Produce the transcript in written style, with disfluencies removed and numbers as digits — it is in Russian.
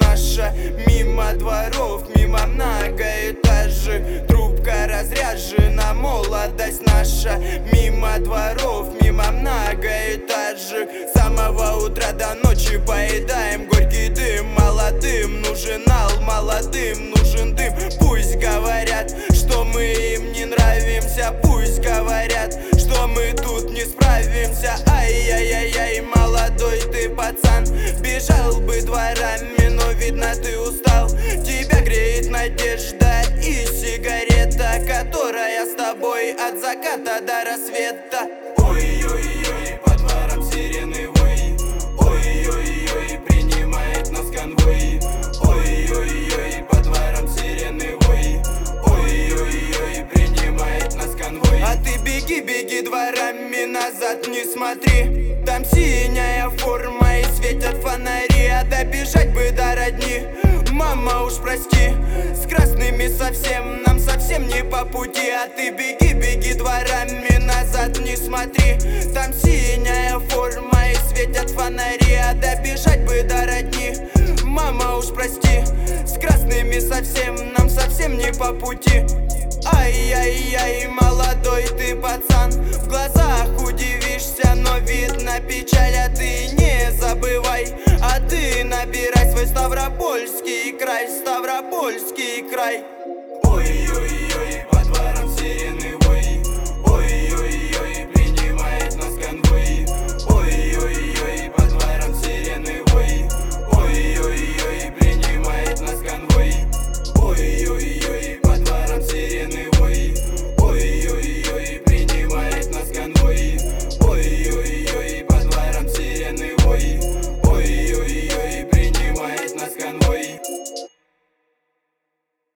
наша. Мимо дворов, мимо многоэтажек, трубка разряжена, молодость наша. Мимо дворов, мимо многоэтажек, с самого утра до ночи поедаем горький дым. Молодым нужен ал, молодым нужен дым. Пусть говорят, что мы им не нравимся, пусть говорят, что мы тут не справимся. Ай-яй-яй-яй, молодой ты пацан, бежал бы дворами, но видно ты устал. Тебя греет надежда и сигарета, которая с тобой от заката до рассвета. Ой-ой-ой, по дворам сирены вой, ой-ой-ой, принимает нас конвой. Ой-ой-ой, по дворам сирены вой, ой-ой-ой, принимает нас конвой. А ты беги, беги дворами, назад не смотри. Там синяя форма и светят фонари, а добежать бы до родни, мама уж прости, с красными совсем, нам совсем не по пути. А ты беги, беги дворами, назад не смотри. Там синяя форма и светят фонари, а добежать бы до родни, мама уж прости, с красными совсем, нам совсем не по пути. Ай-яй-яй, молодой ты пацан, в глазах удивишься, но видно печаль. А ты не забывай, а ты набирай свой Ставропольский край, Ставропольский край.